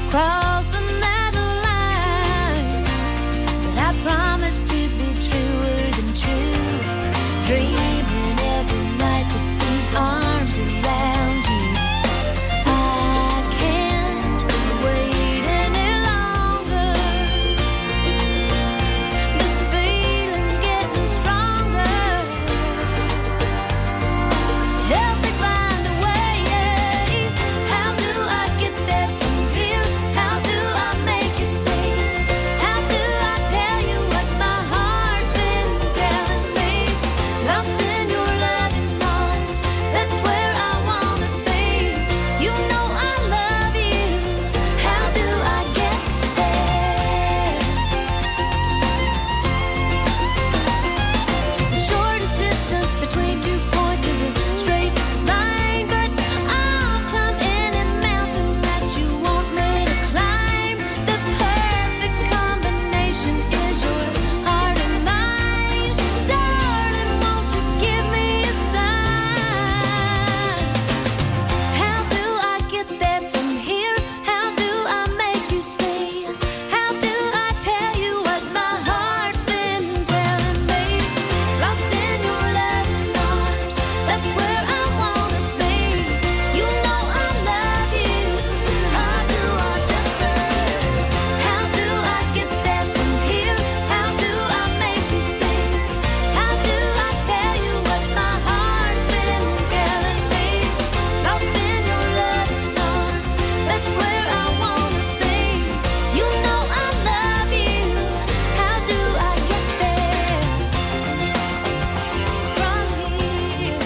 crossing that line. But I promise to be truer than true, dreaming every night with these arms around you. I can't wait any longer. This feeling's getting stronger. Help me find a way. How do I get there from here? How do I make you see? How do I tell you what my heart's been telling me? Lost in your loving arms, that's where I wanna be. You know I love you. How do I get there? The shortest distance between 2 points is a straight line, but I'll climb any mountain that you want me to climb. The perfect combination is your heart and mine. Darling, won't you give me a sign? How do I get there from here? How do I make you see? How do I tell you what my heart's been telling me? Lost in your loving arms, that's where I wanna be. You know I love you. How do I get there? How do I get there from here? How do I make you see? How do I tell you what my heart's been telling me? Lost in your loving arms, that's where I wanna be. You know I love you. How do I get there from here?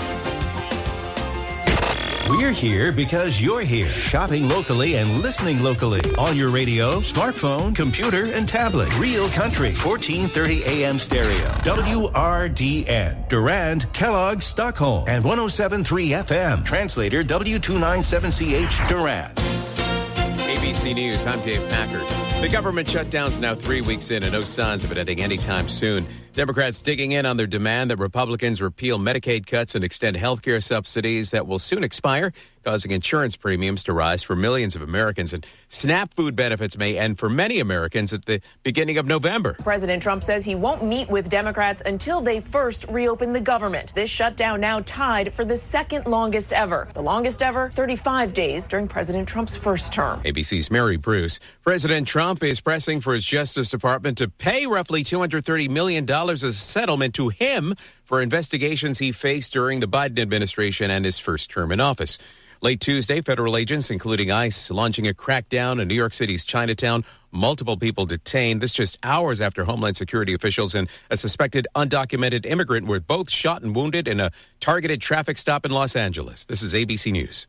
We're here because you're here. Shopping locally and listening locally. On your radio, smartphone, computer, and tablet. Real Country, 1430 AM stereo. WRDN. Durand, Kellogg, Stockholm. And 107.3 FM. Translator W297CH, Durand. ABC News, I'm Dave Packard. The government shutdown's now 3 weeks in and no signs of it ending anytime soon. Democrats digging in on their demand that Republicans repeal Medicaid cuts and extend health care subsidies that will soon expire, causing insurance premiums to rise for millions of Americans. And SNAP food benefits may end for many Americans at the beginning of November. President Trump says he won't meet with Democrats until they first reopen the government. This shutdown now tied for the second longest ever. The longest ever, 35 days during President Trump's first term. ABC's Mary Bruce. President Trump is pressing for his Justice Department to pay roughly $230 million as a settlement to him for investigations he faced during the Biden administration and his first term in office. Late Tuesday, federal agents, including ICE, launching a crackdown in New York City's Chinatown. Multiple people detained. This just hours after Homeland Security officials and a suspected undocumented immigrant were both shot and wounded in a targeted traffic stop in Los Angeles. This is ABC News.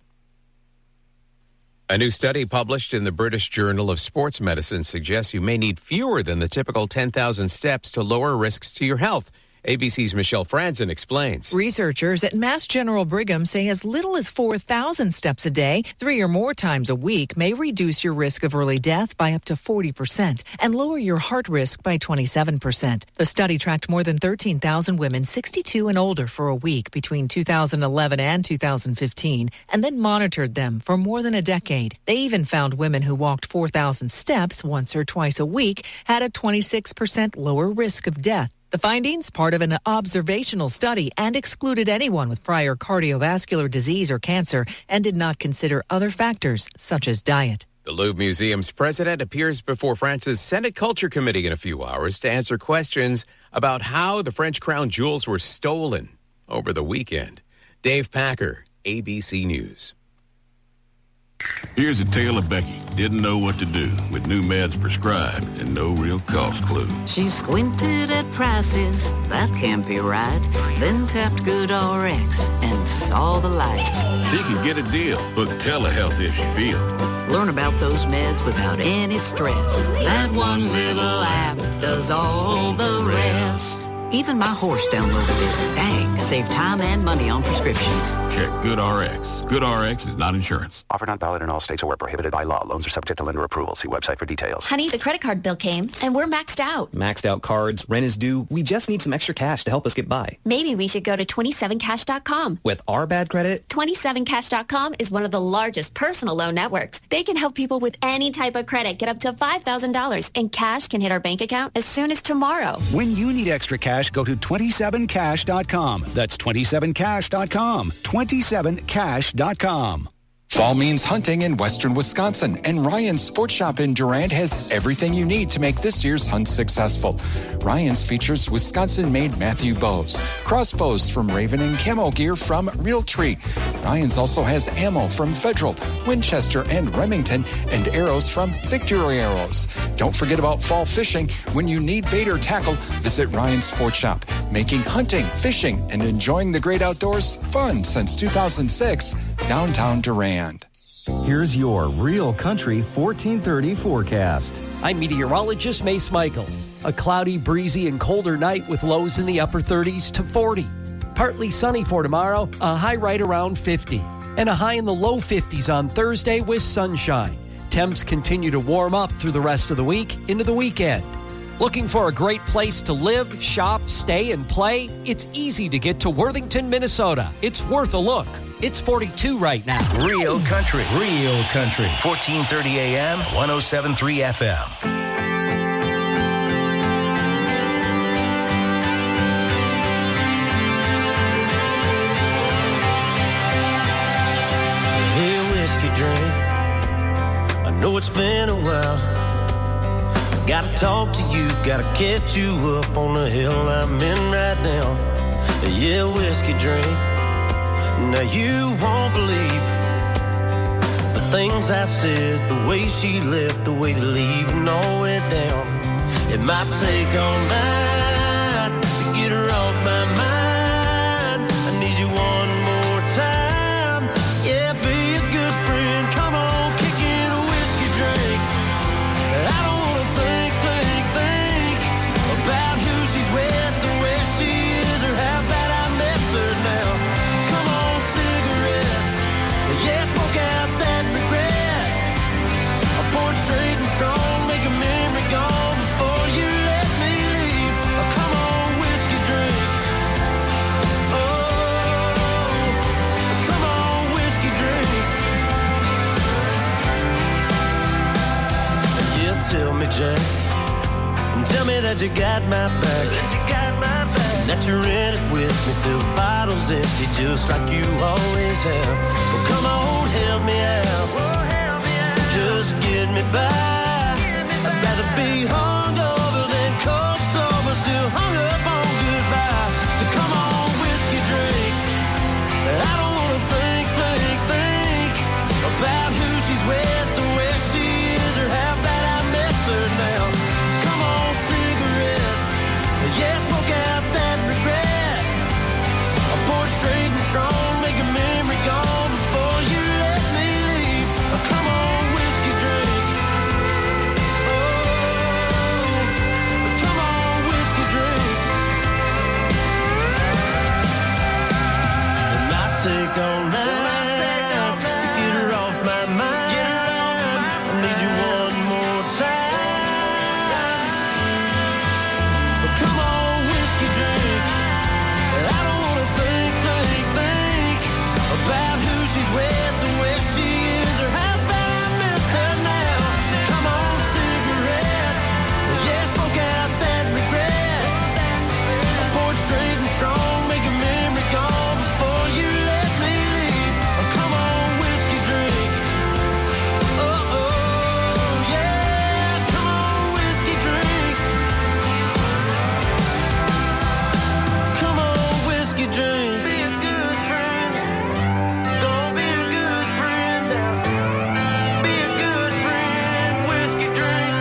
A new study published in the British Journal of Sports Medicine suggests you may need fewer than the typical 10,000 steps to lower risks to your health. ABC's Michelle Franzen explains. Researchers at Mass General Brigham say as little as 4,000 steps a day, 3 or more times a week, may reduce your risk of early death by up to 40% and lower your heart risk by 27%. The study tracked more than 13,000 women 62 and older for a week between 2011 and 2015 and then monitored them for more than a decade. They even found women who walked 4,000 steps once or twice a week had a 26% lower risk of death. The findings, part of an observational study, and excluded anyone with prior cardiovascular disease or cancer and did not consider other factors such as diet. The Louvre Museum's president appears before France's Senate Culture Committee in a few hours to answer questions about how the French crown jewels were stolen over the weekend. Dave Packer, ABC News. Here's a tale of Becky. Didn't know what to do with new meds prescribed and no real cost clue. She squinted at prices, that can't be right. Then tapped GoodRx and saw the light. She can get a deal. Book telehealth if she feels. Learn about those meds without any stress. That one little app does all the rest. Even my horse downloaded it. Dang, Save time and money on prescriptions. Check GoodRx. GoodRx is not insurance. Offer not valid in all states or where prohibited by law. Loans are subject to lender approval. See website for details. Honey, the credit card bill came, and we're maxed out. Maxed out cards, rent is due. We just need some extra cash to help us get by. Maybe we should go to 27cash.com. With our bad credit? 27cash.com is one of the largest personal loan networks. They can help people with any type of credit get up to $5,000, and cash can hit our bank account as soon as tomorrow. When you need extra cash, go to 27cash.com. That's 27cash.com. 27cash.com. Fall means hunting in western Wisconsin, and Ryan's Sports Shop in Durand has everything you need to make this year's hunt successful. Ryan's features Wisconsin-made Matthew bows, crossbows from Raven, and camo gear from Realtree. Ryan's also has ammo from Federal, Winchester, and Remington, and arrows from Victory Arrows. Don't forget about fall fishing. When you need bait or tackle, visit Ryan's Sports Shop, making hunting, fishing, and enjoying the great outdoors fun since 2006, downtown Durand. Here's your Real Country 1430 forecast. I'm meteorologist Mace Michaels. A cloudy, breezy, and colder night with lows in the upper 30s to 40. Partly sunny for tomorrow, a high right around 50. And a high in the low 50s on Thursday with sunshine. Temps continue to warm up through the rest of the week into the weekend. Looking for a great place to live, shop, stay, and play? It's easy to get to Worthington, Minnesota. It's worth a look. It's 42 right now. Real Country. 1430 AM, 107.3 FM. Hey, whiskey drink, I know it's been a while. Gotta talk to you, gotta catch you up on the hill I'm in right now. Yeah, whiskey drink. Now you won't believe the things I said, the way she left, the way they leave and all it down. It might take all night to get her off my mind. I need you one more time. Yeah, be a good friend. Come on, kick in a whiskey drink. I don't wanna think about who she's with, the way she is, or how bad I miss her now. Yeah, smoke out that regret. I pour it straight and strong, make a memory gone before you let me leave. Oh, come on, whiskey drink. Oh, come on, whiskey drink. Yeah, tell me, Jack, and tell me that you got my back. That you're in it with me till the bottle's empty, just like you always have. Well, come on, help me out. Just get me by. I'd rather be hungover than cold sober, still hung up on goodbye. So come on, whiskey drink. I don't wanna think about who she's with, the way she is, or how bad I miss her now. Come on, cigarette. Yeah, smoke out that regret. I pour it straight and strong, make a memory gone before you let me leave. Oh, come on, whiskey drink. Oh, come on, whiskey drink. And I take all night to get her off my mind. I need you one more time. Come on, whiskey drink. I don't wanna think about who she's with, the way she is, or how bad I miss her now. Come on, cigarette. Yeah, smoke out that regret. I pour it straight and strong, make a memory gone before you let me leave. Oh, come on, whiskey drink. Oh, oh, yeah. Come on, whiskey drink. Come on, whiskey drink. Be a good friend. Don't be a good friend now. Be a good friend. Whiskey drink.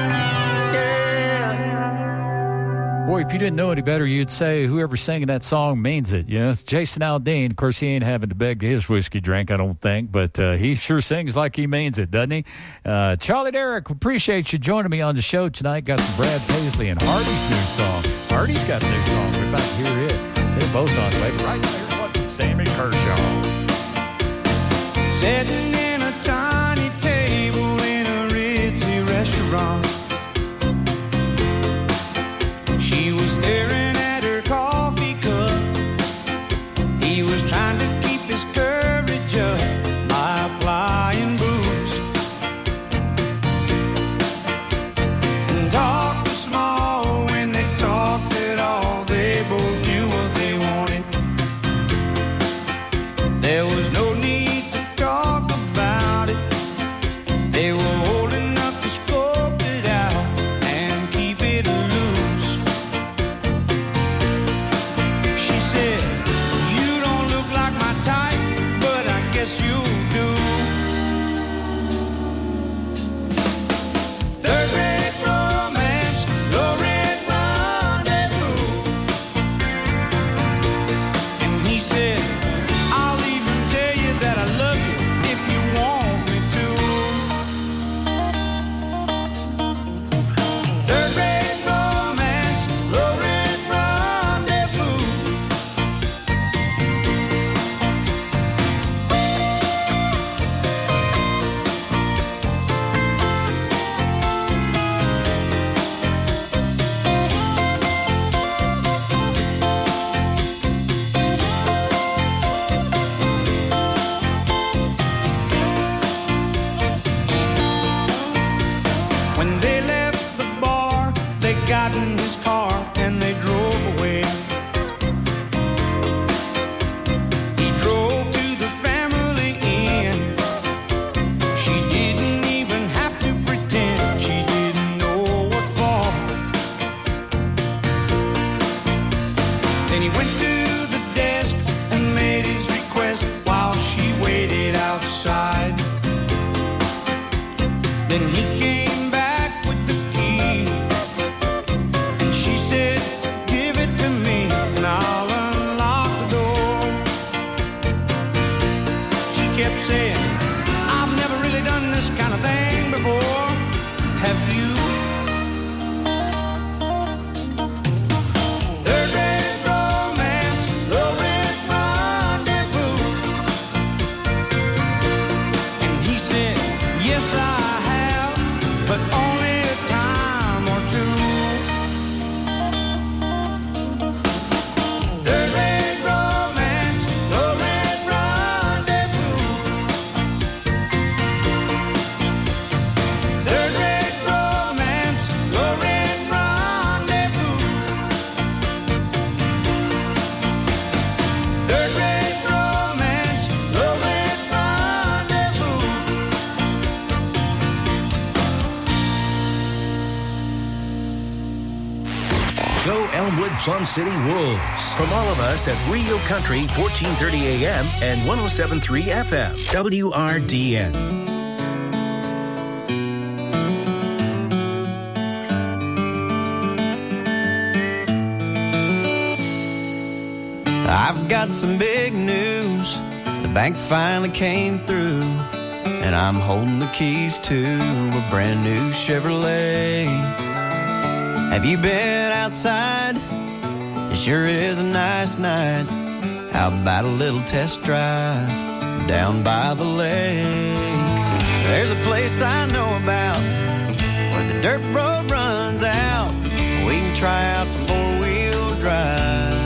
Yeah. Boy, if you didn't know any better, you'd say whoever's singing that song means it. You know, it's Jason Aldean. Of course, he ain't having to beg his whiskey drink, I don't think, but he sure sings like he means it, doesn't he? Charlie Derrick, appreciate you joining me on the show tonight. Got some Brad Paisley and Hardy's new song. Hardy's got a new song. We're about to hear it. His both on the way. But right here's one from Sammy Kershaw. Sitting in a tiny table in a ritzy restaurant. She was staring at her coffee cup. He was trying to keep his courage up by applying booze. And talk was small when they talked at all. They both knew what they wanted. There was no need to talk about it. They were old enough to scope it out and keep it loose. She said, "You don't look like my type, but I guess you do." Third-rate romance, low-rate rendezvous. And he said, "I'll even tell you that I love you if you want me to." Third-rate romance, low-rate rendezvous. When they left the bar, they got in his car and they drove away. He drove to the family inn. She didn't even have to pretend she didn't know what for. Then he went to the desk and made his request while she waited outside. Then he came back with the key, and she said, "Give it to me, and I'll unlock the door." She kept saying, "I've never really done this kind of thing before. Have you?" Third-rate romance, low-rate rendezvous. And he said, "Yes, I have, but only a time or two." Third-rate romance, low-rate rendezvous. Third-rate romance, low-rate rendezvous. Third-rate romance, low-rate rendezvous. Go Elmwood Plum City Wolves. From all of us at Rio Country, 1430 AM and 107.3 FM. WRDN. I've got some big news. The bank finally came through, and I'm holding the keys to a brand new Chevrolet. Have you been outside? It sure is a nice night. How about a little test drive down by the lake? There's a place I know about where the dirt road runs out. We can try out the four-wheel drive.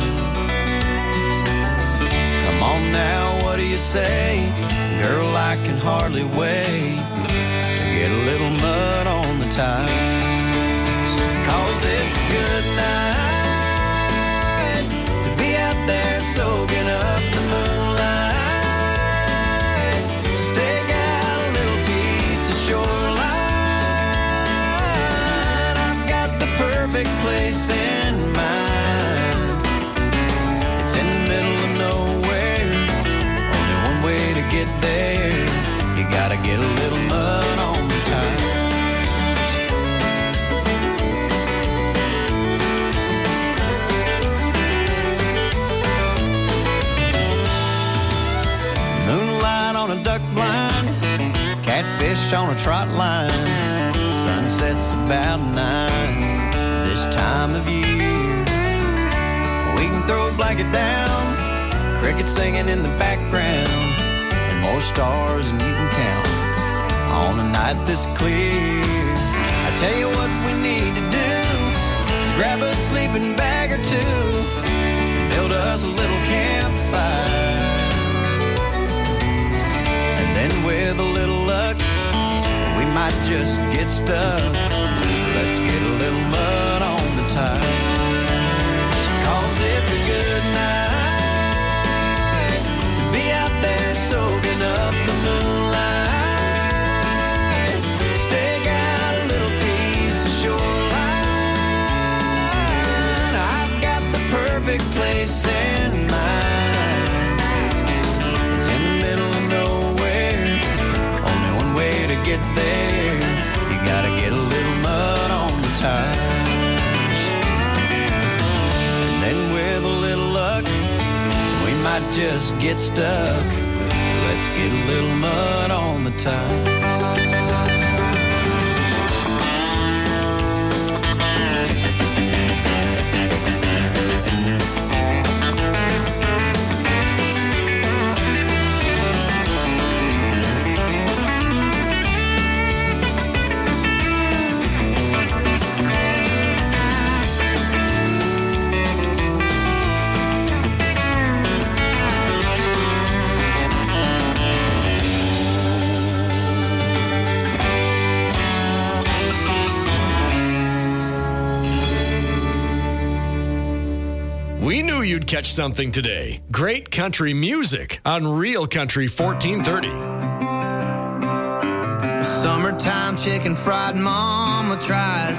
Come on now, what do you say? Girl, I can hardly wait to get a little mud on the tires. 'Cause it's a good night to be out there soaking up the moonlight. Stake out a little piece of shoreline. I've got the perfect place in mind. It's in the middle of nowhere. Only one way to get there. You gotta get a little mud on the tires. Duck blind, catfish on a trot line. Sunset's about 9 this time of year. We can throw black drag it down. Crickets singing in the background, and more stars than you can count on a night this clear. I tell you what we need to do is grab a sleeping bag or two and build us a little campfire. And then with a little luck, we might just get stuck. Let's get a little mud on the tires, 'cause it's a good night to be out there soaking up the moonlight. Stake out a little piece of shoreline. I've got the perfect place in mind. It's in the middle of nowhere, only one way to get there. You gotta get a little mud on the tires. And then with a little luck, we might just get stuck. Let's get a little mud on the tires. We knew you'd catch something today. Great country music on Real Country 1430. Summertime chicken fried mama tried.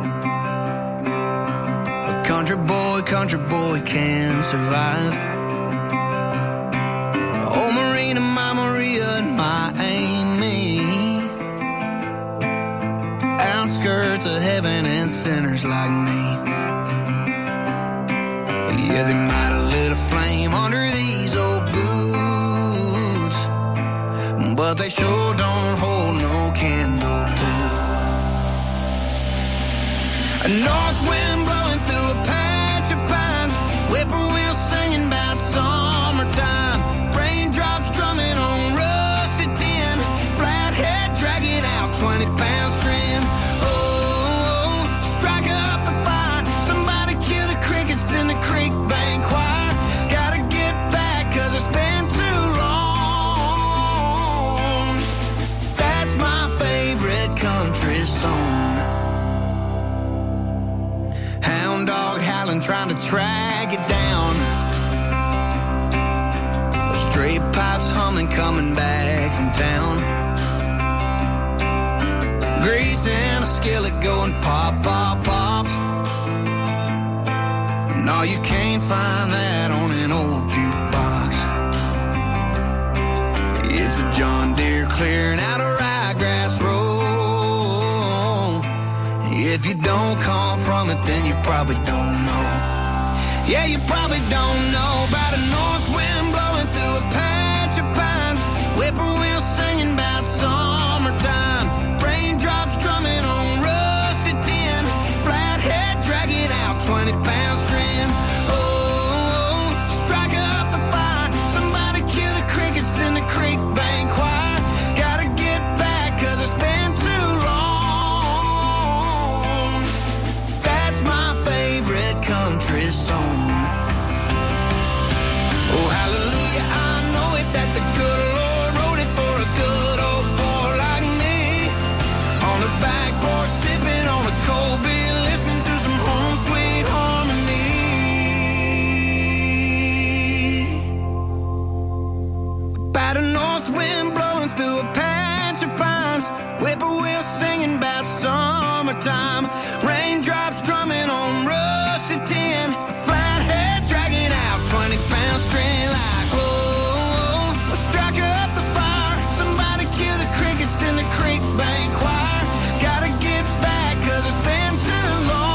A country boy can survive. Oh, Marina, my Maria, and my Amy. Outskirts of heaven and sinners like me. Yeah, they might have lit a flame under these old boots, but they sure don't hold no candle to a north wind blowing through a patch of pines, whippoorwill singing about summertime, raindrops drumming on rusty tin, flathead dragging out 20-pound string. Oh, strike up the fire, somebody cue the crickets in the creek bank choir. Gotta get back 'cause it's been too long. That's my favorite country song. Hound dog howling, trying to track it down. Stray pipes humming, coming back from town. Grease in a skillet going pop, pop, pop. No, you can't find that on an old jukebox. It's a John Deere clearing out a ryegrass row. If you don't come from it, then you probably don't know. Yeah, you probably don't know about a north wind blowing through a patch of pines, whippoorwill singing about summertime, raindrops drumming on rusty tin, flathead dragging out 20-pound string. Oh, strike up the fire, somebody cue the crickets in the creek bank choir. Gotta get back 'cause it's been too long. That's my favorite country song. Oh, hallelujah, I know it that the good Lord wrote it for a good old boy like me. On the back porch, sipping on a cold beer, listening to some home sweet harmony. About a north wind blowing through a patch of pines, whippoorwill singing about summertime, raindrops drumming on rusty tin, flathead dragging out 20-pound string like, oh, strike up the fire, somebody cue the crickets in the creek bank choir. Gotta get back 'cause it's been too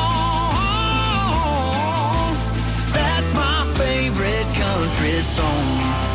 long. That's my favorite country song.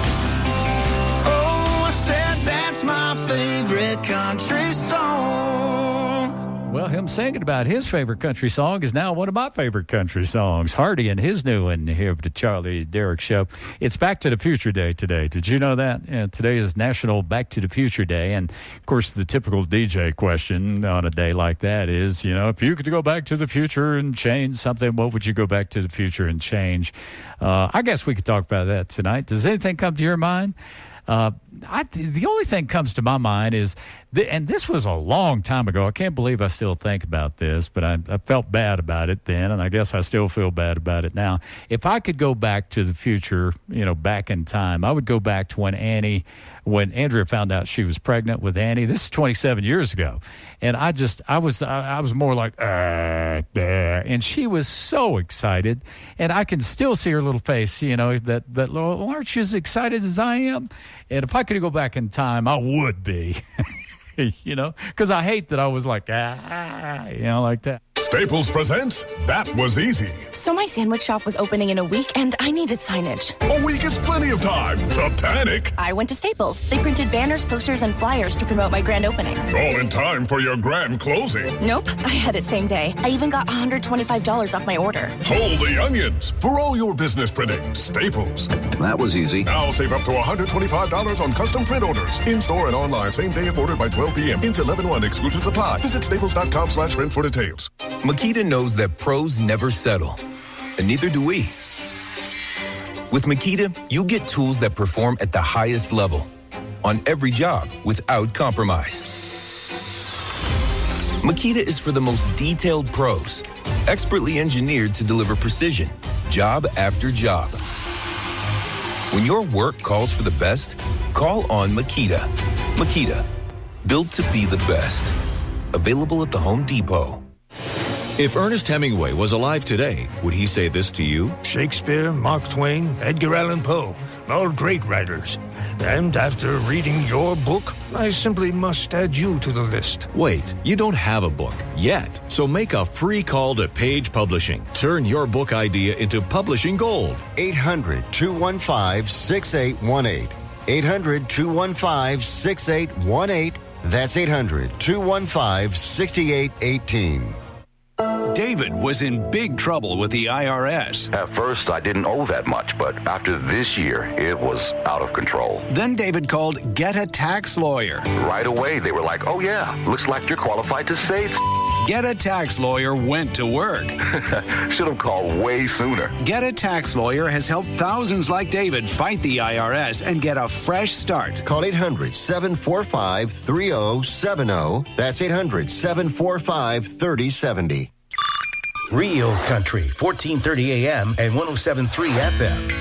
Oh, I said that's my favorite country song. Well, him singing about his favorite country song is now one of my favorite country songs. Hardy and his new one here at the Charlie Derrick Show. It's Back to the Future Day today. Did you know that? Today is National Back to the Future Day. And, of course, the typical DJ question on a day like that is, you know, if you could go back to the future and change something, what would you go back to the future and change? I guess we could talk about that tonight. Does anything come to your mind? The only thing comes to my mind is, and this was a long time ago. I can't believe I still think about this, but I felt bad about it then, and I guess I still feel bad about it now. If I could go back to the future, you know, back in time, I would go back to when Andrea found out she was pregnant with Annie. This is 27 years ago, and I was more like, and she was so excited, and I can still see her little face, you know, that well, aren't you as excited as I am? And if I could go back in time, I would be, you know, because I hate that I was like, you know, like that. Staples presents That Was Easy. So my sandwich shop was opening in a week, and I needed signage. A week is plenty of time to panic. I went to Staples. They printed banners, posters, and flyers to promote my grand opening. All in time for your grand closing. Nope, I had it same day. I even got $125 off my order. Holy onions! For all your business printing, Staples. That was easy. Now save up to $125 on custom print orders. In-store and online, same day if ordered by 12 p.m. Into 11/1 exclusions apply. Visit staples.com/print for details. Makita knows that pros never settle, and neither do we. With Makita, you get tools that perform at the highest level on every job without compromise. Makita is for the most detailed pros, expertly engineered to deliver precision, job after job. When your work calls for the best, call on Makita. Makita, built to be the best. Available at the Home Depot. If Ernest Hemingway was alive today, would he say this to you? Shakespeare, Mark Twain, Edgar Allan Poe, all great writers. And after reading your book, I simply must add you to the list. Wait, you don't have a book yet, so make a free call to Page Publishing. Turn your book idea into publishing gold. 800-215-6818. 800-215-6818. That's 800-215-6818. David was in big trouble with the IRS. At first, I didn't owe that much, but after this year, it was out of control. Then David called Get a Tax Lawyer. Right away, they were like, oh yeah, looks like you're qualified to save. Get a Tax Lawyer went to work. Should have called way sooner. Get a Tax Lawyer has helped thousands like David fight the IRS and get a fresh start. Call 800-745-3070. That's 800-745-3070. Real Country, 1430 AM and 107.3 FM.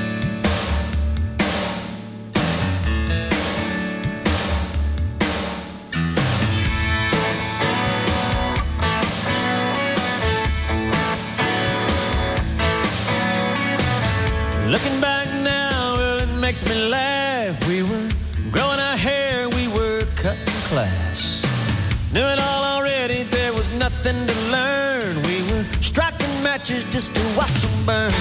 Looking back now, well, it makes me laugh. We were growing our hair, we were cutting class. Knew it all already, there was nothing to learn. We were striking matches just to watch them burn.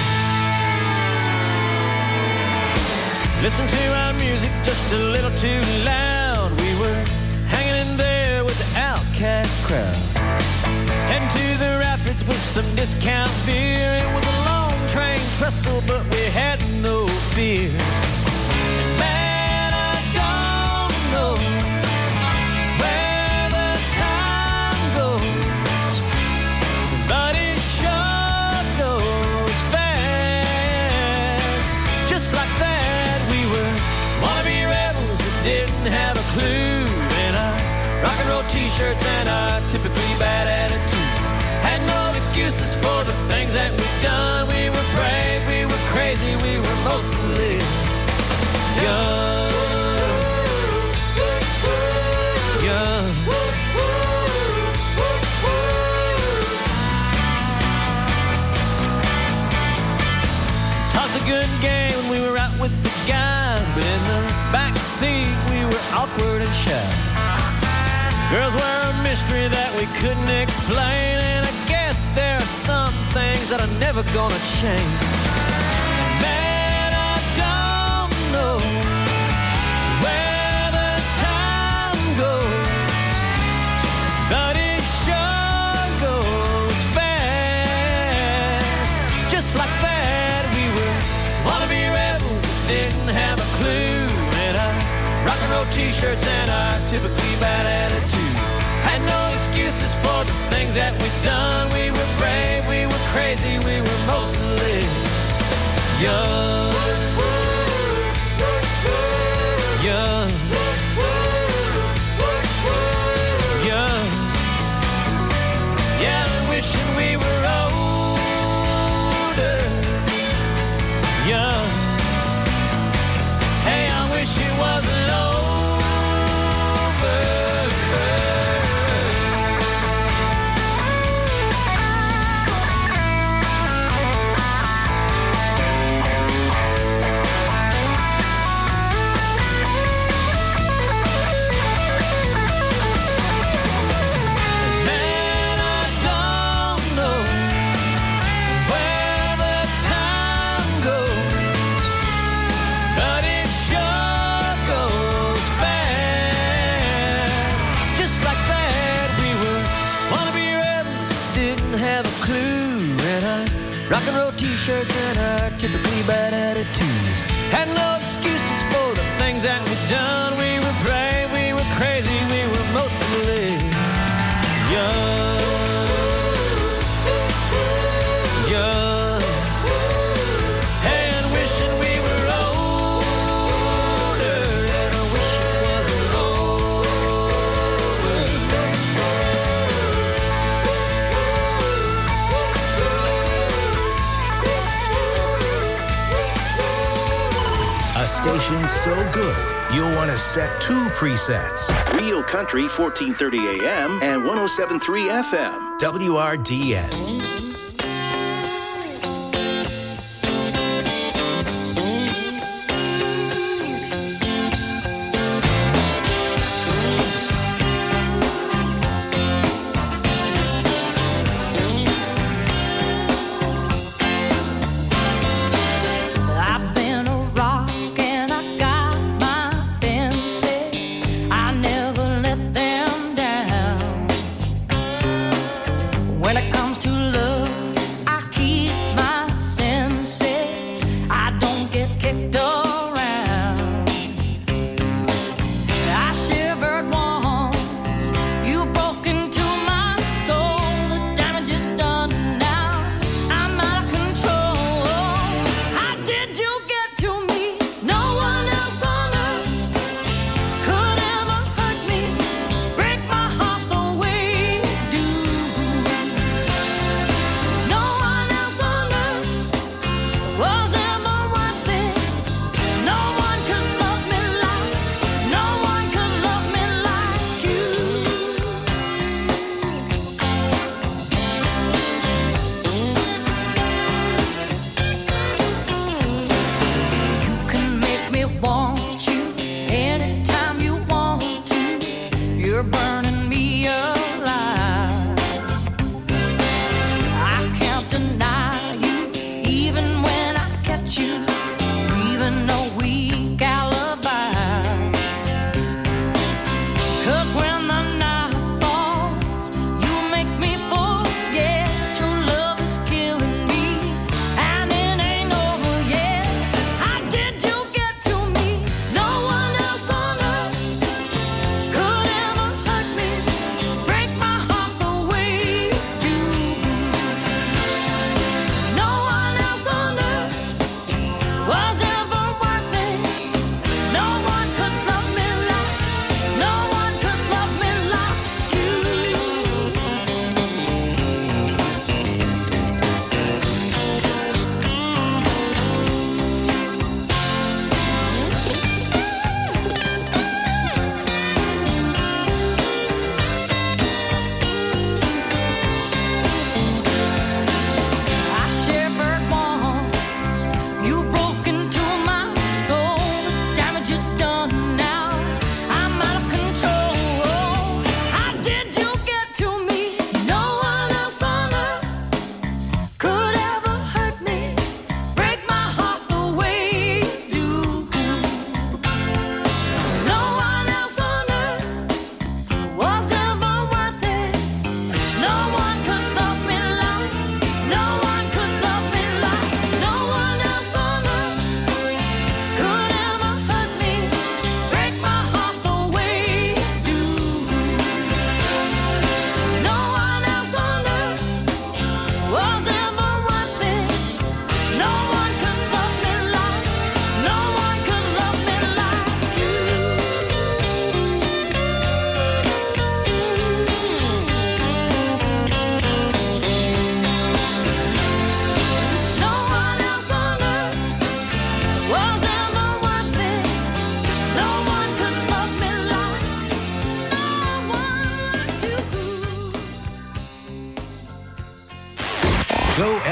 Listen to our music just a little too loud. We were hanging in there with the outcast crowd. Heading to the rapids with some discount beer. It was a long train trestle, but we had no fear. And man, I don't know where the time goes, but it sure goes fast. Just like that, we were wannabe rebels that didn't have a clue. In our rock and roll t-shirts and our typically bad attitude. Had no excuses for the things that we've done. We were brave, we were crazy, we were mostly young. Young. Talked a good game when we were out with the guys, but in the back seat we were awkward and shy. Girls were a mystery that we couldn't explain, and I guess there are some things that are never gonna change. Man, I don't know where the time goes, but it sure didn't have a clue. And our rock and roll t-shirts and our typically bad attitude had no excuses for the things that we'd done. We were brave, we were crazy, we were mostly young. Young. Young. Yeah, wishing we were older. Young. Hey, I wish it wasn't over. Rock and roll t-shirts and our typically bad attitudes had no excuses for the things that we'd done. We were brave, we were crazy, we were mostly young. Young. Hey, and wishing we were older, and I wish it wasn't over. A station so good, you'll want to set 2 presets. Real Country 1430 AM and 107.3 FM. WRDN.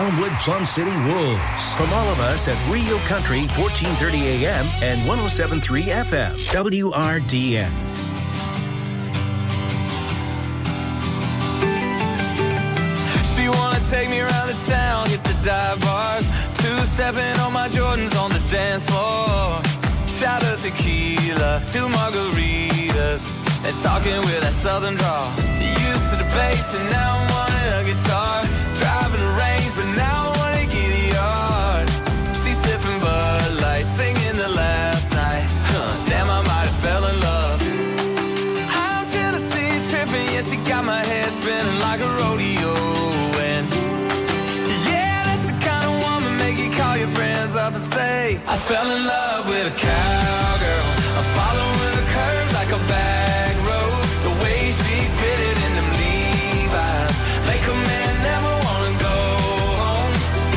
Elmwood Plum City Wolves. From all of us at Real Country 1430 AM and 107.3 FM. WRDN. She wanna take me around the town, hit the dive bars, 2-7 on my Jordans on the dance floor. Shot of tequila, 2 margaritas, and talking with that southern drawl. Used to the bass and now I'm wanting a guitar. Driving the range, but now I wanna get a yard. She's sipping Bud Light, singing the last night. Damn, I might have fell in love. I'm Tennessee tripping, yeah, she got my head spinning like a rodeo. And yeah, that's the kind of woman make you call your friends up and say, I fell in love with a cowgirl. I'm following the curves like a back road. The way she fitted in them Levi's make a man never wanna go home.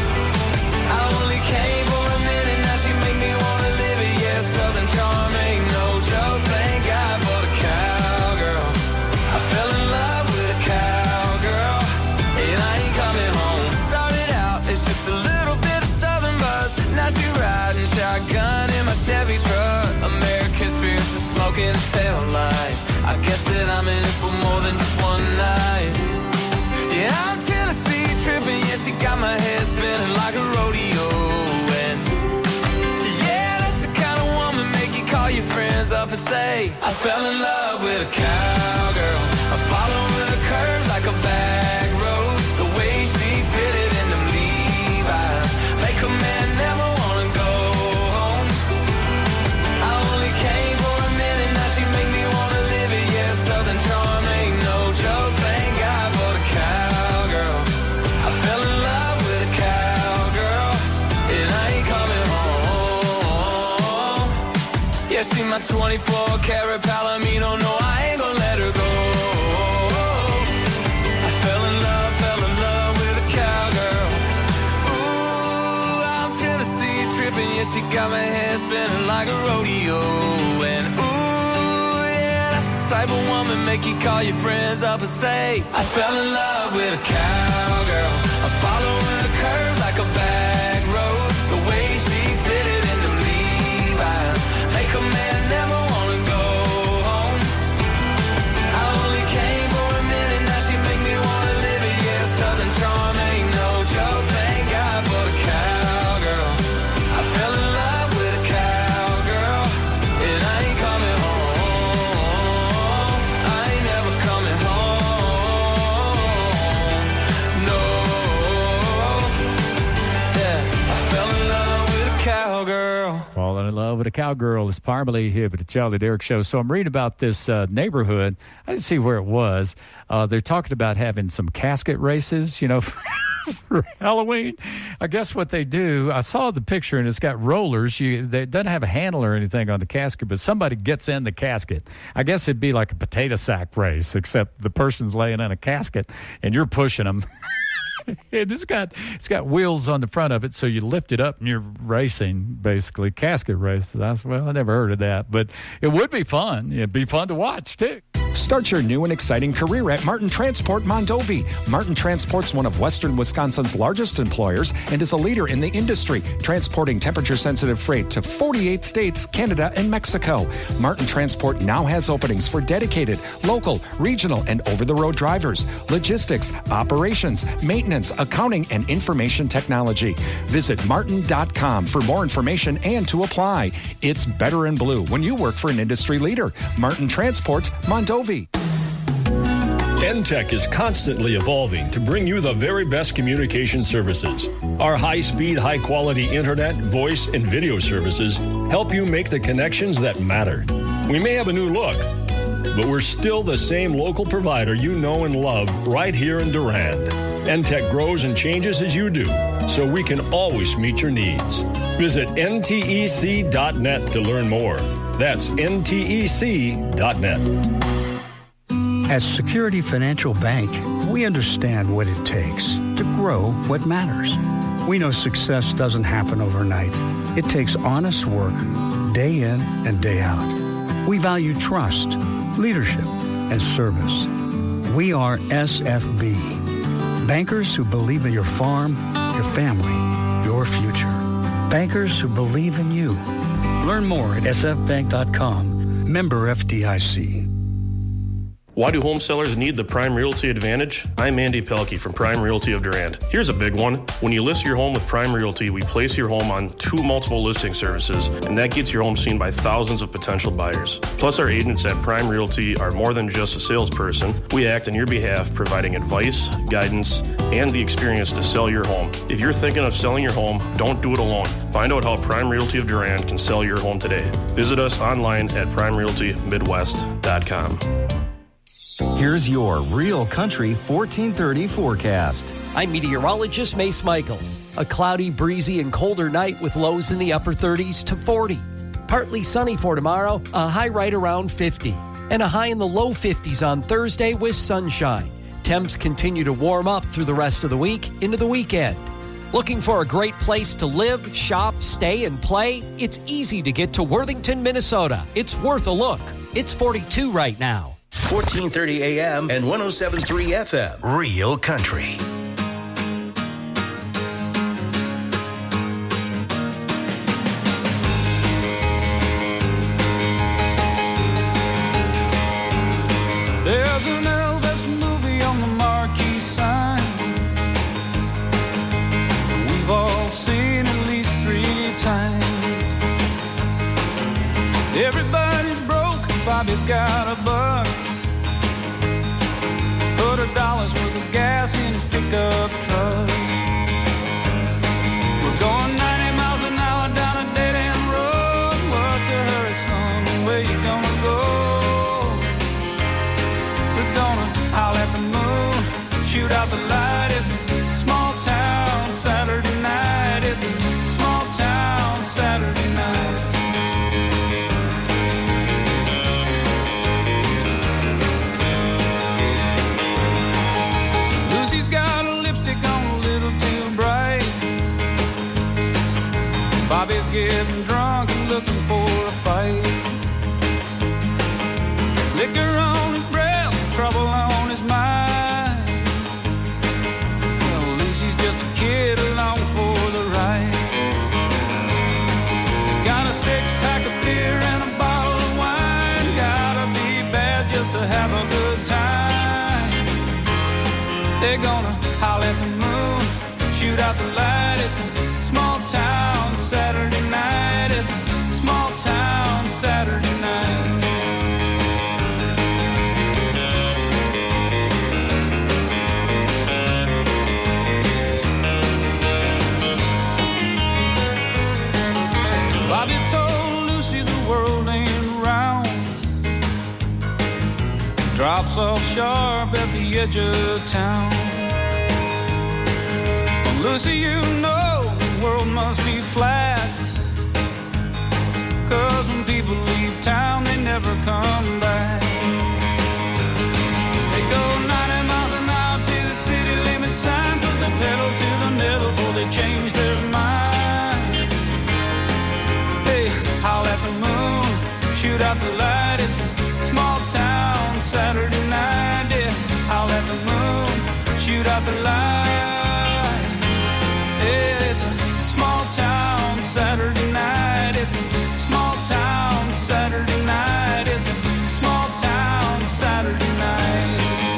I only came for a minute, now she make me wanna live it. Yeah, Southern charm ain't no joke. Thank God for the cowgirl. I fell in love with a cowgirl, and I ain't coming home. Started out as just a little bit of Southern buzz. Now she riding shotgun in my Chevy truck. American spirit to smoking tail lights. I guess that I'm in it for more than just one night. Yeah, I'm Tennessee tripping, yeah, she got my head spinning like a rodeo. And yeah, that's the kind of woman make you call your friends up and say, I fell in love with a cowgirl. I'm following the curves like a back road. The way she fitted in them Levi's make a man never wanna go home. I only came for a minute, now she make me wanna live it. Yeah, Southern charm ain't no joke. Thank God for the cowgirl. I fell in love with a cowgirl, and I ain't coming home. Yeah, she my 24-karat Palomino. No, I ain't gonna let her go. I fell in love with a cowgirl. Ooh, I'm Tennessee tripping, yeah, she got my head spinning like a rodeo. And ooh, yeah, that's the type of woman make you call your friends up and say, I fell in love with a cowgirl. I'm following the curves like a back road. The way she fitted in the Levi's make a man never wanna go home. I only came for a minute, now she make me wanna live it. Yeah, Southern charm ain't no joke. Thank God for the cowgirl. I fell in love with a cowgirl, and I ain't coming home. I ain't never coming home. No. Yeah, I fell in love with a cowgirl. Falling in love with a cowgirl is Parmalee here at the Charlie Derrick Show. So I'm reading about this neighborhood. I didn't see where it was. They're talking about having some casket races, you know, for Halloween. I guess what they do, I saw the picture and it's got rollers. It doesn't have a handle or anything on the casket, but somebody gets in the casket. I guess it'd be like a potato sack race, except the person's laying in a casket and you're pushing them. It's got wheels on the front of it, so you lift it up and you're racing, basically, casket races. I said, well, I never heard of that, but it would be fun. It'd be fun to watch, too. Start your new and exciting career at Martin Transport Mondovi. Martin Transport's one of Western Wisconsin's largest employers and is a leader in the industry, transporting temperature-sensitive freight to 48 states, Canada, and Mexico. Martin Transport now has openings for dedicated, local, regional, and over-the-road drivers, logistics, operations, maintenance, accounting, and information technology. Visit martin.com for more information and to apply. It's better in blue when you work for an industry leader. Martin Transport Mondovi. NTEC is constantly evolving to bring you the very best communication services. Our high-speed, high-quality internet, voice, and video services help you make the connections that matter. We may have a new look, but we're still the same local provider you know and love right here in Durand. NTEC grows and changes as you do, so we can always meet your needs. Visit ntec.net to learn more. That's ntec.net. As Security Financial Bank, we understand what it takes to grow what matters. We know success doesn't happen overnight. It takes honest work, day in and day out. We value trust, leadership, and service. We are SFB, bankers who believe in your farm your family, your future. Bankers who believe in you. Learn more at sfbank.com. Member FDIC. Why do home sellers need the Prime Realty Advantage? I'm Andy Pelkey from Prime Realty of Durand. Here's a big one. When you list your home with Prime Realty, we place your home on 2 multiple listing services, and that gets your home seen by thousands of potential buyers. Plus, our agents at Prime Realty are more than just a salesperson. We act on your behalf, providing advice, guidance, and the experience to sell your home. If you're thinking of selling your home, don't do it alone. Find out how Prime Realty of Durand can sell your home today. Visit us online at primerealtymidwest.com. Here's your Real Country 1430 forecast. I'm meteorologist Mace Michaels. A cloudy, breezy, and colder night with lows in the upper 30s to 40. Partly sunny for tomorrow, a high right around 50. And a high in the low 50s on Thursday with sunshine. Temps continue to warm up through the rest of the week into the weekend. Looking for a great place to live, shop, stay, and play? It's easy to get to Worthington, Minnesota. It's worth a look. It's 42 right now. 1430 AM and 107.3 FM. Real Country. There's an Elvis movie on the marquee sign. We've all seen at least 3 times. Everybody's broke, Bobby's got a buck. $100 worth of gas in his pickup truck. We're going 90 miles an hour down a dead-end road. What's a hurry, son? Where you gonna go? We're gonna howl at the moon, shoot out the light. It's a small town Saturday night. It's a small town Saturday night. Lucy's got a lipstick on a little too bright. Bobby's getting drunk and looking for a fight. Liquor on his breath, trouble on his mind. Well, Lucy's just a kid along for the ride. Got a 6-pack of beer and a bottle of wine. Gotta be bad just to have a good time. They're gonna howl at the moon, shoot out the light. It's a small town Saturday night. It's a small town Saturday night. Bobby told Lucy the world ain't round. Drops off sharp at the edge of town. Lucy, you know the world must be flat. 'Cause when people leave town, they never come back. They go 90 miles an hour to the city limit sign. Put the pedal to the metal before they change their mind. Hey, howl at the moon, shoot out the light. It's a small town Saturday night. Yeah, howl at the moon, shoot out the light. It's a small town Saturday night. It's a small town Saturday night. It's a small town Saturday night.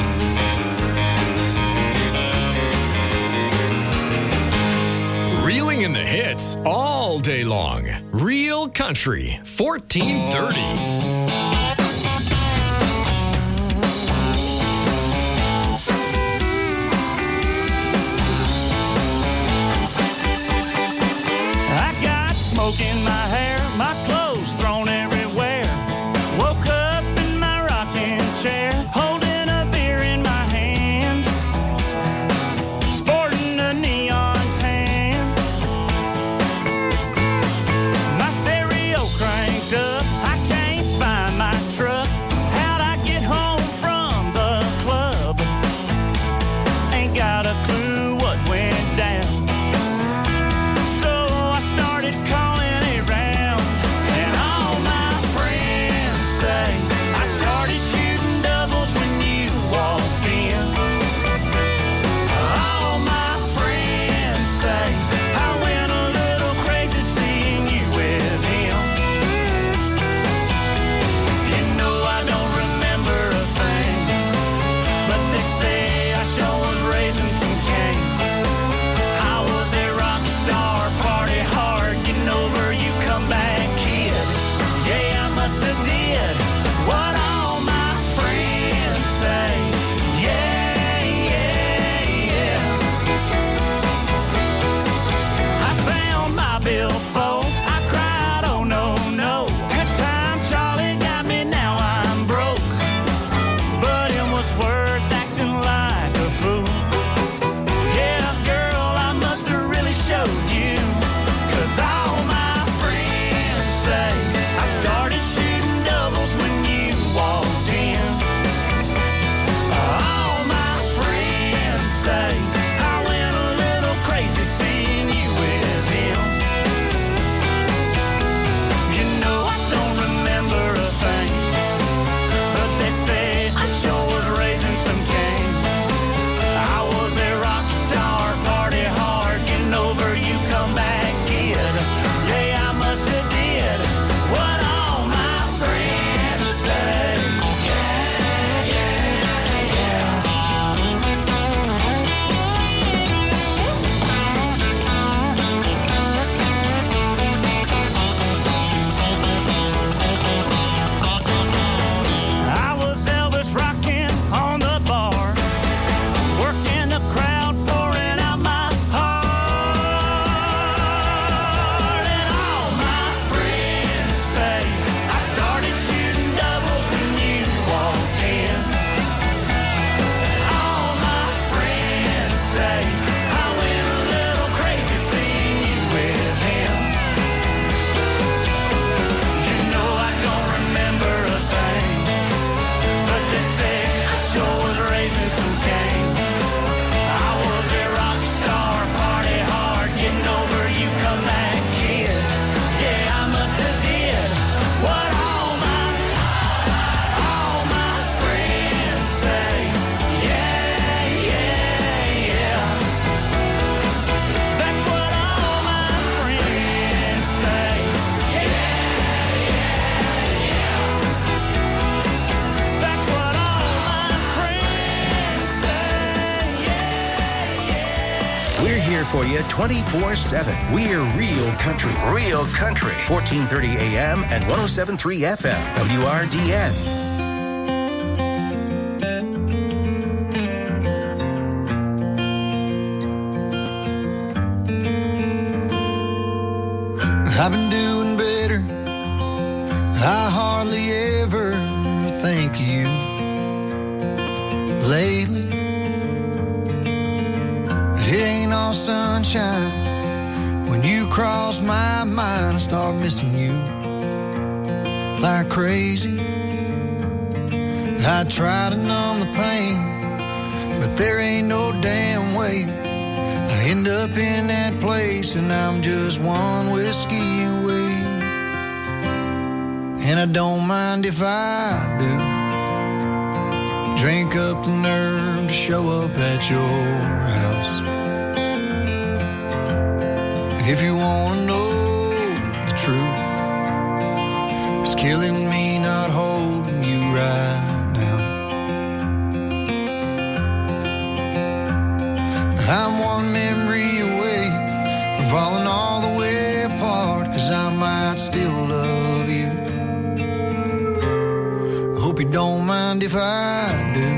Reeling in the hits all day long. Real Country 1430. Smoke in my hair, my clothes thrown everywhere. Woke up in my rocking chair, holding a beer in my hand, sporting a neon tan. My stereo cranked up, I can't find my truck. How'd I get home from the club? Ain't got a clue what went down. So I started calling around. for you 24/7. We're Real Country. Real Country. 1430 AM and 107.3 FM. WRDN. I've been doing better. I hardly ever think of you lately. It ain't all sunshine. When you cross my mind, I start missing you like crazy. I try to numb the pain, but there ain't no damn way. I end up in that place and I'm just one whiskey away. And I don't mind if I do. Drink up the nerve to show up at your house. If you want to know the truth, it's killing me not holding you right now. I'm one memory away from falling all the way apart, 'cause I might still love you. I hope you don't mind if I do.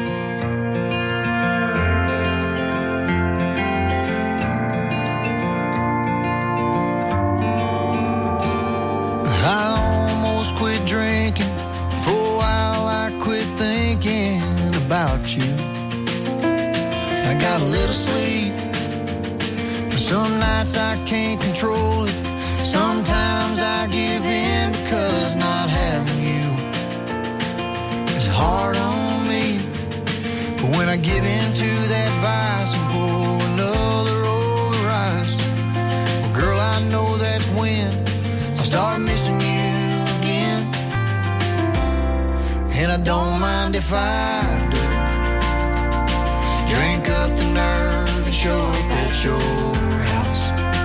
I almost quit drinking. For a while I quit thinking about you. I got a little sleep. Some nights I can't control it. Sometimes I give in because not having you is hard on me. But when I give in to that vice and pour another over ice, well, girl, I know that's when I start missing you again. And I don't mind if I do. Drink up the nerve and show up at your house.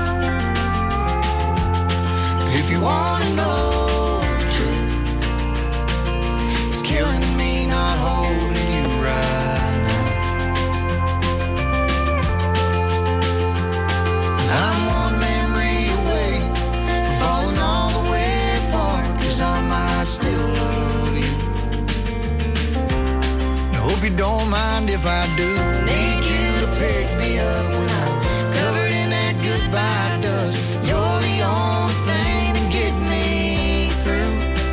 If you want to know the truth, it's killing me not holding you right now. And I'm one memory away from falling all the way apart, 'cause I might still love you. I hope you don't mind if I do. Need you to pick me up when I'm covered in that goodbye dust. You're the only thing to get me through.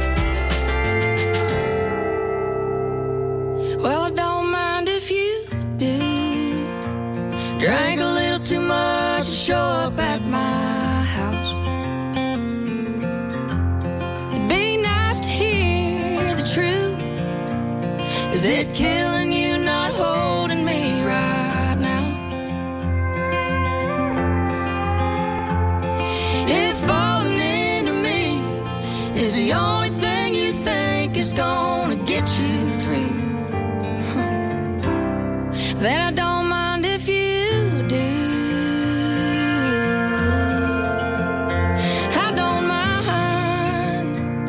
Well, I don't mind if you do. Drank a little too much to show up at my house. It'd be nice to hear the truth. Is it killing you not holding me right now? If falling into me is the only thing you think is gonna get you through, then I don't mind if you do. I don't mind.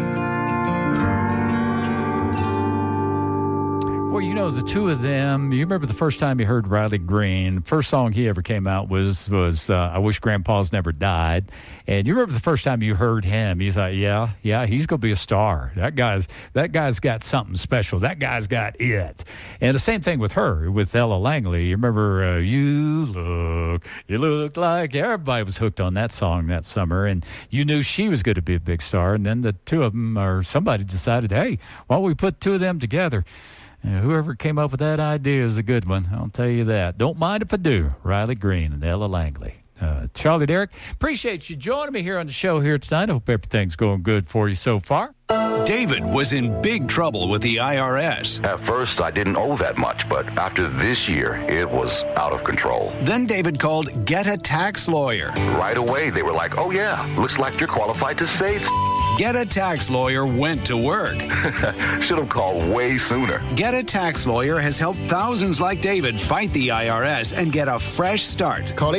Well, you know, the two of them, you remember the first time you heard Riley Green, first song he ever came out was I Wish Grandpa's Never Died. And you remember the first time you heard him, you thought, yeah, he's going to be a star. That guy's got something special. That guy's got it. And the same thing with her, with Ella Langley. You remember, you look like, everybody was hooked on that song that summer. And you knew she was going to be a big star. And then the two of them, or somebody decided, hey, why don't we put two of them together? Whoever came up with that idea is a good one. I'll tell you that. Don't mind if I do. Riley Green and Ella Langley. Charlie Derrick, appreciate you joining me here on the show here tonight. I hope everything's going good for you so far. David was in big trouble with the IRS. At first, I didn't owe that much, but after this year, it was out of control. Then David called Get a Tax Lawyer. Right away, they were like, oh yeah, looks like you're qualified to save. Get a Tax Lawyer went to work. Should have called way sooner. Get a Tax Lawyer has helped thousands like David fight the IRS and get a fresh start. Call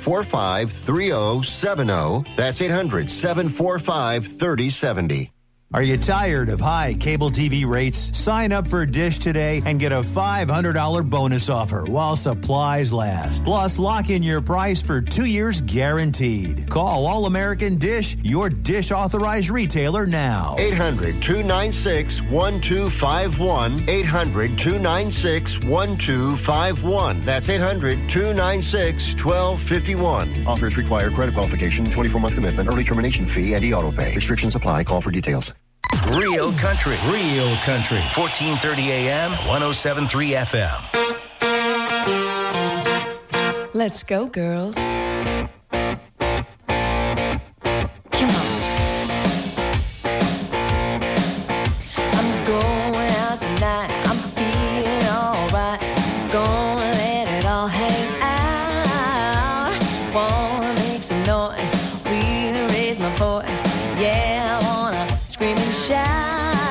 800-745-3070. That's 800-745-3070. Are you tired of high cable TV rates? Sign up for Dish today and get a $500 bonus offer while supplies last. Plus, lock in your price for 2 years guaranteed. Call All American Dish, your Dish authorized retailer now. 800-296-1251. 800-296-1251. That's 800-296-1251. Offers require credit qualification, 24-month commitment, early termination fee, and e-auto pay. Restrictions apply. Call for details. Real country. 1430 AM, 107.3 FM. Let's go, girls. Come on. I'm going out tonight. I'm feeling alright. Gonna let it all hang out. Wanna make some noise. Really raise my voice. Yeah, I wanna scream and shout.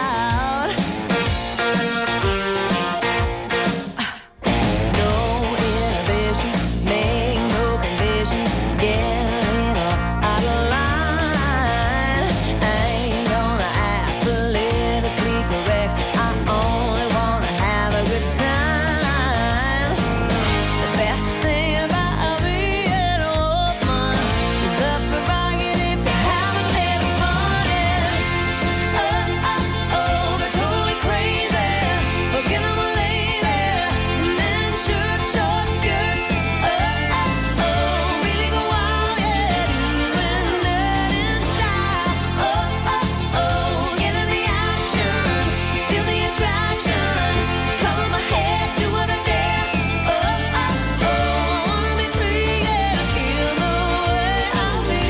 No inhibitions, make no conditions. Get a little out of line. I ain't gonna act politically correct. I only wanna have a good time. The best thing about being a woman is the prerogative to have a little fun. They're totally crazy. Looking at my lady. Men shirt, short skirts. Really go wild, yeah. Doing that in style. Get in the action. Feel the attraction. Color my head, do what I dare. I wanna be free, yeah. Feel the way I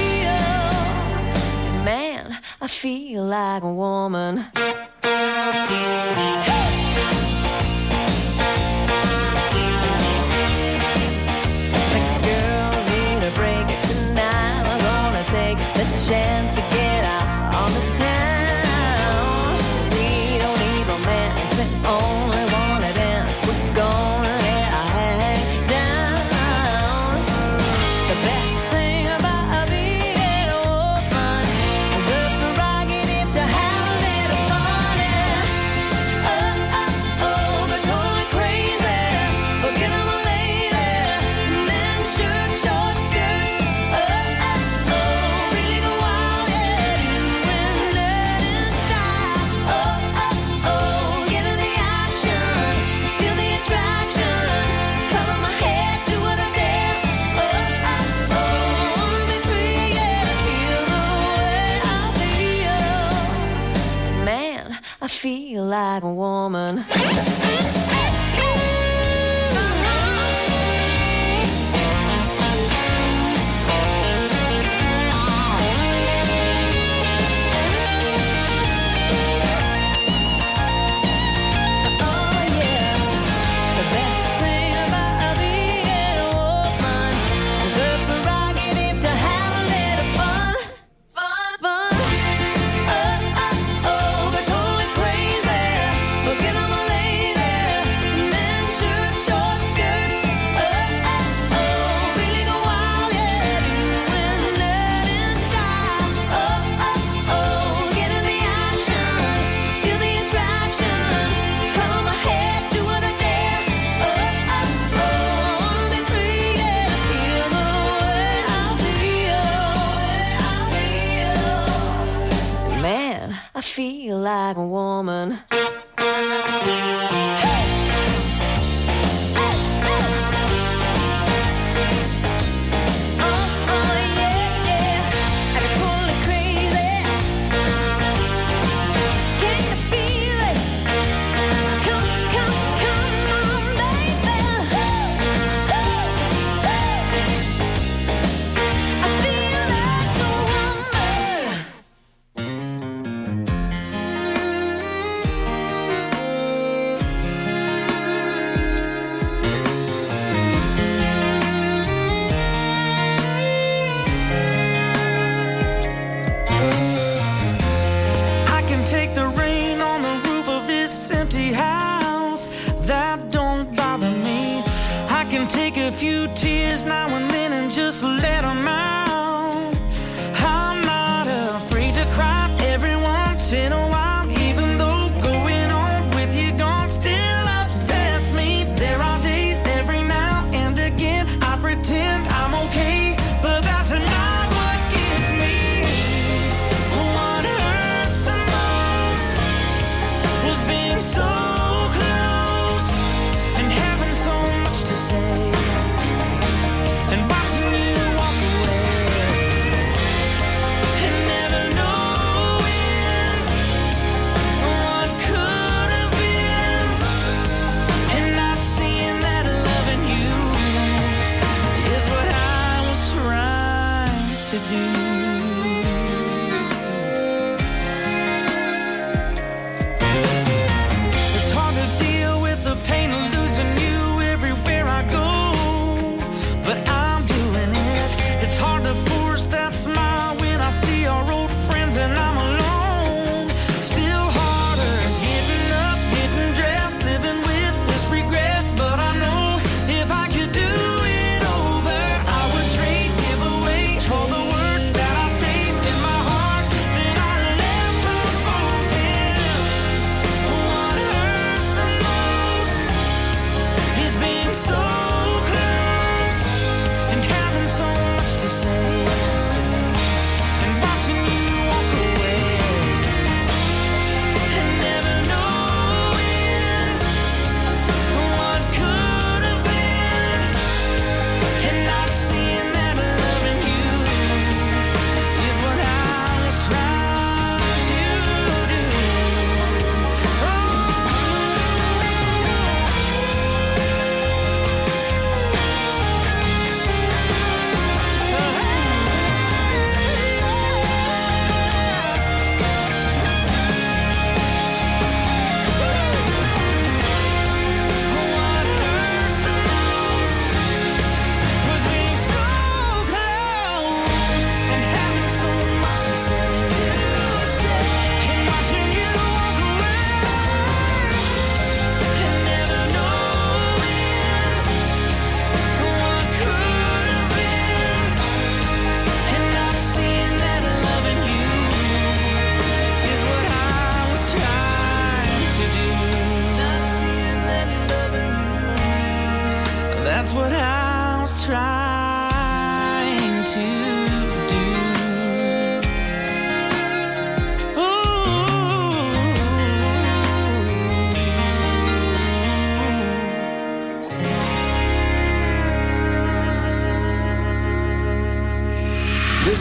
feel. Man, I feel like a woman. The girls need a break tonight. We're gonna take the chance to get out on the town. We don't need romance, we only wanna dance. We're gonna let our hair hang down. The best thing about being a woman is the prerogative to have a little fun. They're totally crazy. Looking at my lady. Men shirt, short skirts. Really go wild, yeah. Doing that in style. Get in the action. Feel the attraction. Color my head, do what I dare. Wanna be free, yeah. Feel the way I feel. Man, I feel like a woman. The best thing about being a woman is the prerogative to have a little fun. They're totally crazy. Looking at my lady. Men shirt, short skirts. Really go wild, yeah. Doing that in style. Get in the action. Feel the attraction. Color my head, do what I dare. Wanna be free, yeah. Feel the way I feel. Man, I feel like a woman. A few tears now and then and just let them out. I'm not afraid to cry. Everyone's in a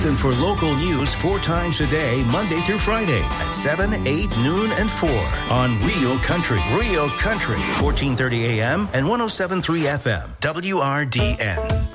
Listen for local news 4 times a day, Monday through Friday at 7, 8, noon, and 4 on Real Country. Real Country, 1430 AM and 107.3 FM, WRDN.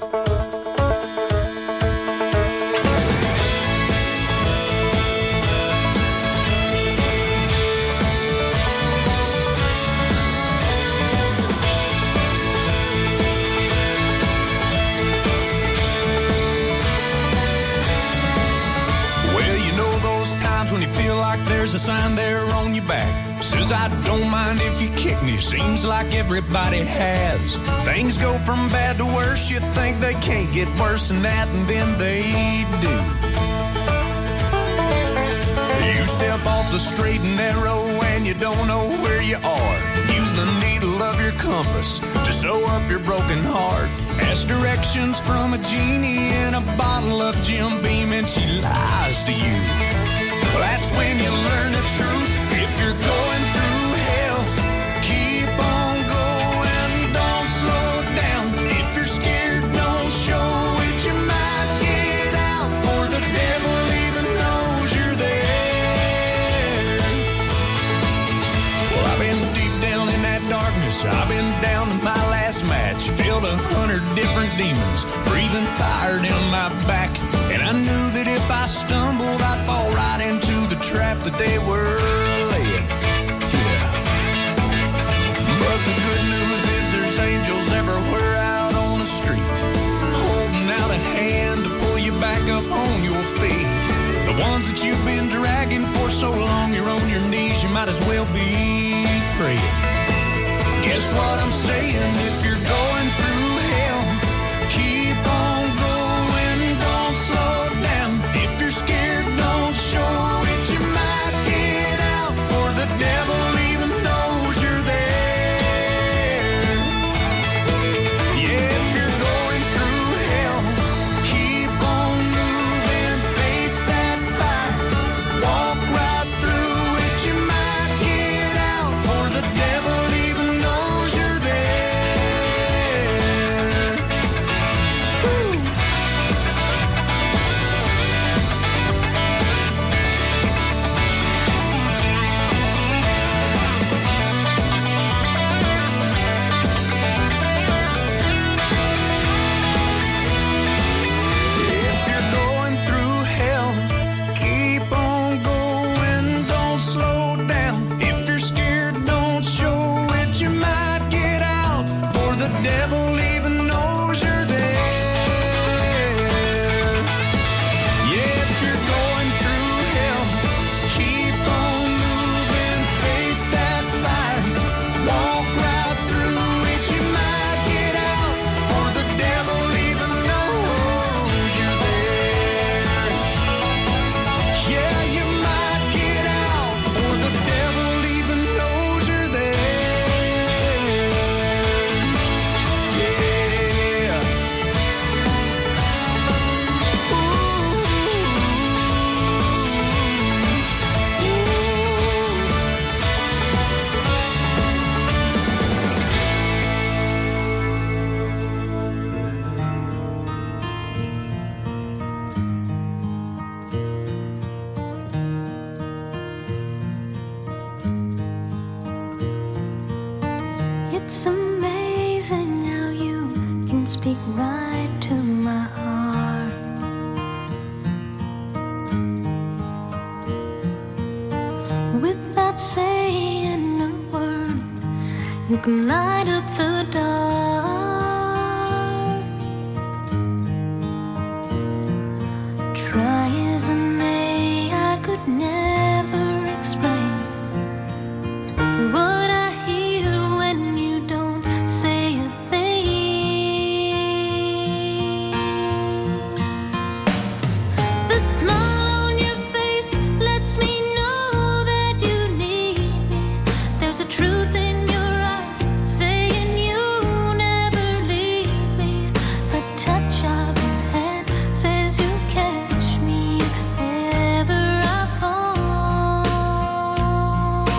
There's a sign there on your back. Says, I don't mind if you kick me. Seems like everybody has. Things go from bad to worse. You think they can't get worse than that, and then they do. You step off the straight and narrow and you don't know where you are. Use the needle of your compass to sew up your broken heart. Ask directions from a genie in a bottle of Jim Beam and she lies to you. That's when you learn the truth. If you're going through hell, keep on going, don't slow down. If you're scared, don't show it. You might get out, or the devil even knows you're there. Well, I've been deep down in that darkness. I've been down to my last match. Filled 100 different demons, breathing fire down my back. And I knew that if I stumbled, I'd fall right into the trap that they were laying. Yeah. But the good news is there's angels everywhere out on the street, holding out a hand to pull you back up on your feet. The ones that you've been dragging for so long, you're on your knees, you might as well be praying. Guess what I'm saying? If you're going through hell, keep on going, don't slow down. If you're scared, don't show it. You might get out, or the devil even knows you're there. Yeah, if you're going through hell, keep on moving, face that fire, walk right through it. You might get out, or the devil even knows you're there. Woo. If you're going through hell, keep on going, don't slow down. If you're scared, don't show it. You might get out, for the devil even knows you're there. Yeah, if you're going through hell, keep on moving, face that fire, walk right through it. You might get out, for the devil even knows you're there. Yeah, you might get out, for the devil even knows you're there. Yeah. It's amazing how you can speak right to my heart. Without saying a word, you can light up the